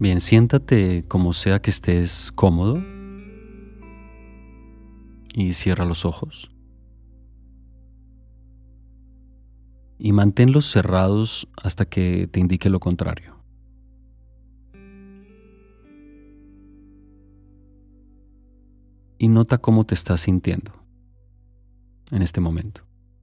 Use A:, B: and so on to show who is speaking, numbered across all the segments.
A: Bien, siéntate como sea que estés cómodo y cierra los ojos. Y manténlos cerrados hasta que te indique lo contrario. Y nota cómo te estás sintiendo en este momento.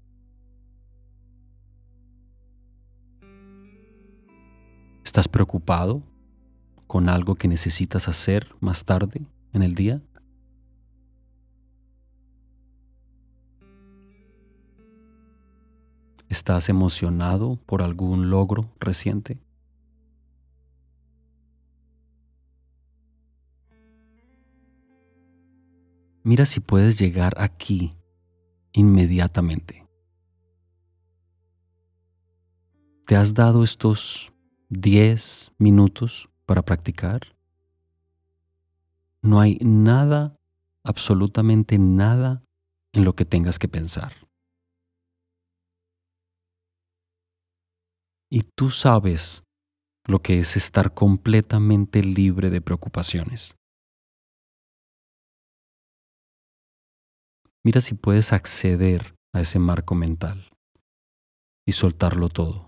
A: ¿Estás preocupado con algo que necesitas hacer más tarde en el día? ¿Estás emocionado por algún logro reciente? Mira si puedes llegar aquí inmediatamente. ¿Te has dado estos 10 minutos para practicar? No hay nada, absolutamente nada en lo que tengas que pensar. Y tú sabes lo que es estar completamente libre de preocupaciones. Mira si puedes acceder a ese marco mental y soltarlo todo.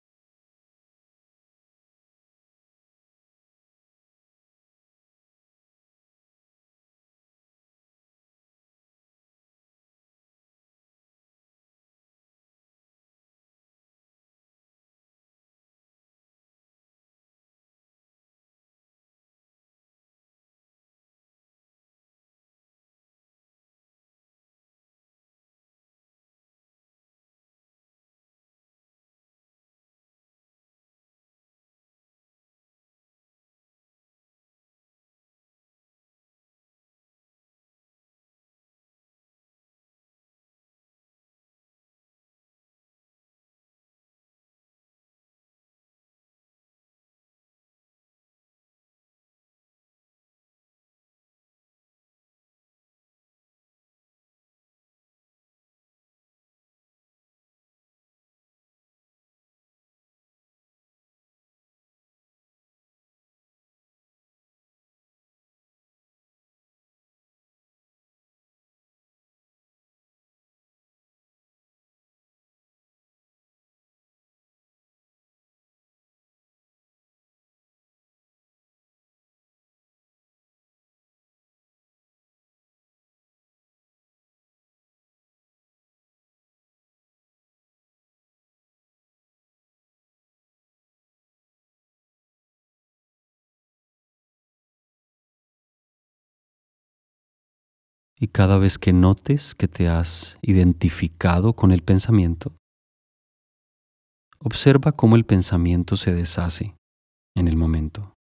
A: Y cada vez que notes que te has identificado con el pensamiento, observa cómo el pensamiento se deshace en el momento.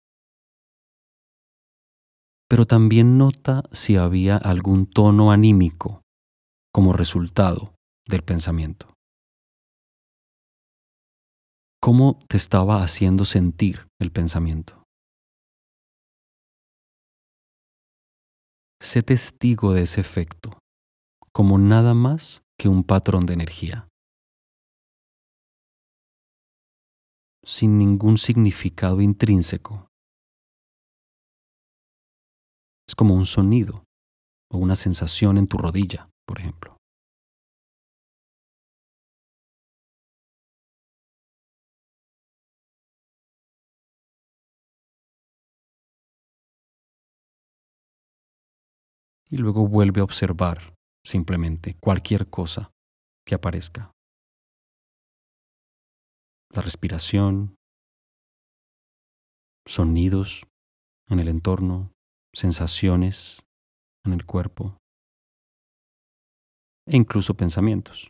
A: Pero también nota si había algún tono anímico como resultado del pensamiento. ¿Cómo te estaba haciendo sentir el pensamiento? Sé testigo de ese efecto, como nada más que un patrón de energía, sin ningún significado intrínseco. Es como un sonido o una sensación en tu rodilla, por ejemplo. Y luego vuelve a observar simplemente cualquier cosa que aparezca. La respiración, sonidos en el entorno, sensaciones en el cuerpo e incluso pensamientos.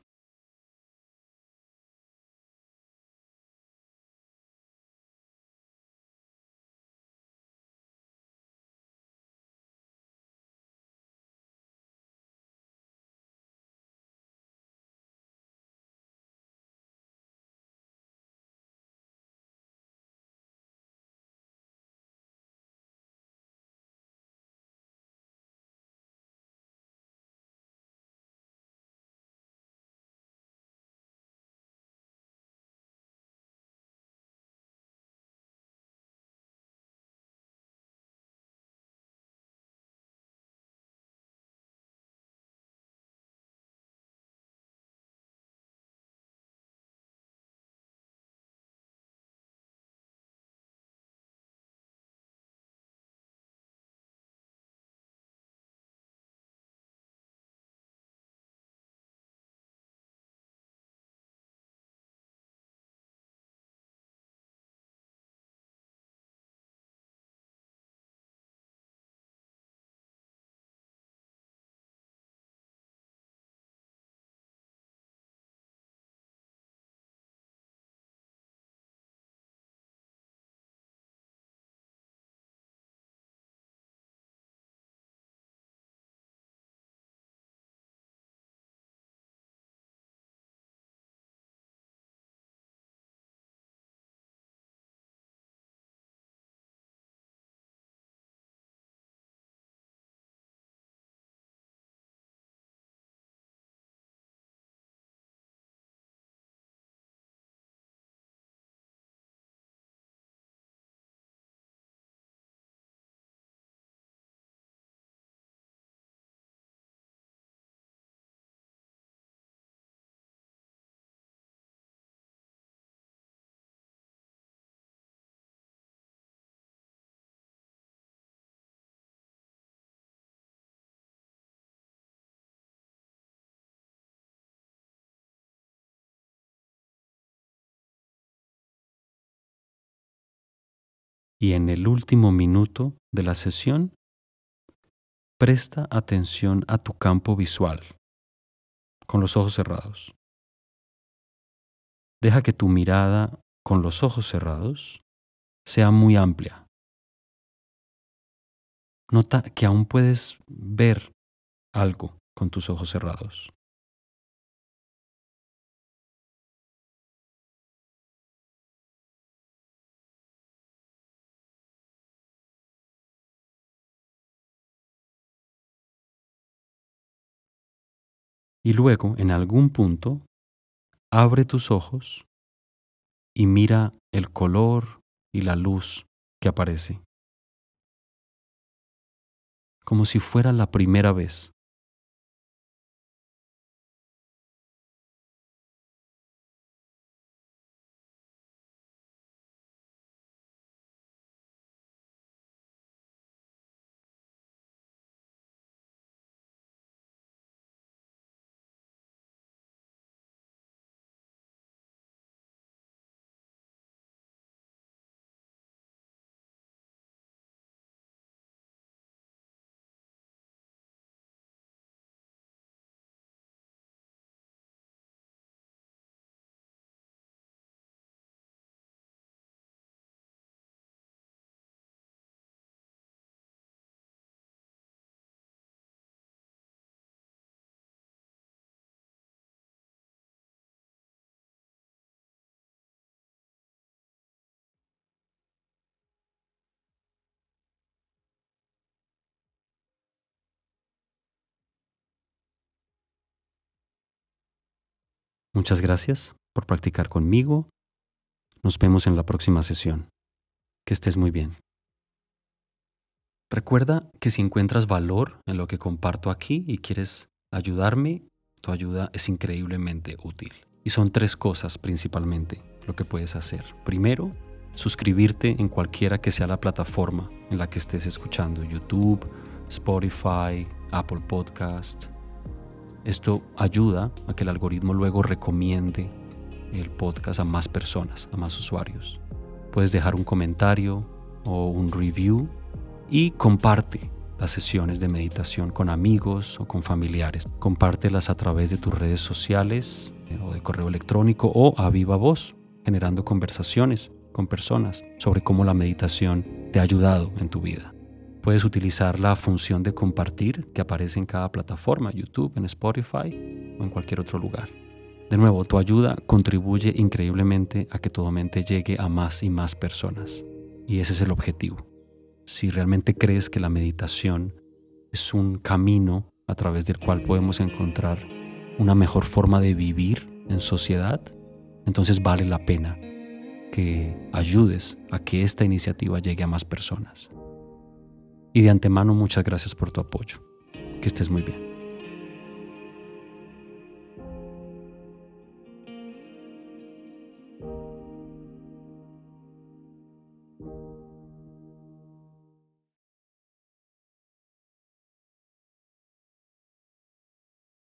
A: Y en el último minuto de la sesión, presta atención a tu campo visual, con los ojos cerrados. Deja que tu mirada con los ojos cerrados sea muy amplia. Nota que aún puedes ver algo con tus ojos cerrados. Y luego, en algún punto, abre tus ojos y mira el color y la luz que aparece, como si fuera la primera vez. Muchas gracias por practicar conmigo. Nos vemos en la próxima sesión. Que estés muy bien. Recuerda que si encuentras valor en lo que comparto aquí y quieres ayudarme, tu ayuda es increíblemente útil. Y son 3 cosas principalmente lo que puedes hacer. Primero, suscribirte en cualquiera que sea la plataforma en la que estés escuchando: YouTube, Spotify, Apple Podcast. Esto ayuda a que el algoritmo luego recomiende el podcast a más personas, a más usuarios. Puedes dejar un comentario o un review y comparte las sesiones de meditación con amigos o con familiares. Compártelas a través de tus redes sociales o de correo electrónico o a viva voz, generando conversaciones con personas sobre cómo la meditación te ha ayudado en tu vida. Puedes utilizar la función de compartir que aparece en cada plataforma: YouTube, en Spotify o en cualquier otro lugar. De nuevo, tu ayuda contribuye increíblemente a que tu mente llegue a más y más personas. Y ese es el objetivo. Si realmente crees que la meditación es un camino a través del cual podemos encontrar una mejor forma de vivir en sociedad, entonces vale la pena que ayudes a que esta iniciativa llegue a más personas. Y de antemano, muchas gracias por tu apoyo. Que estés muy bien.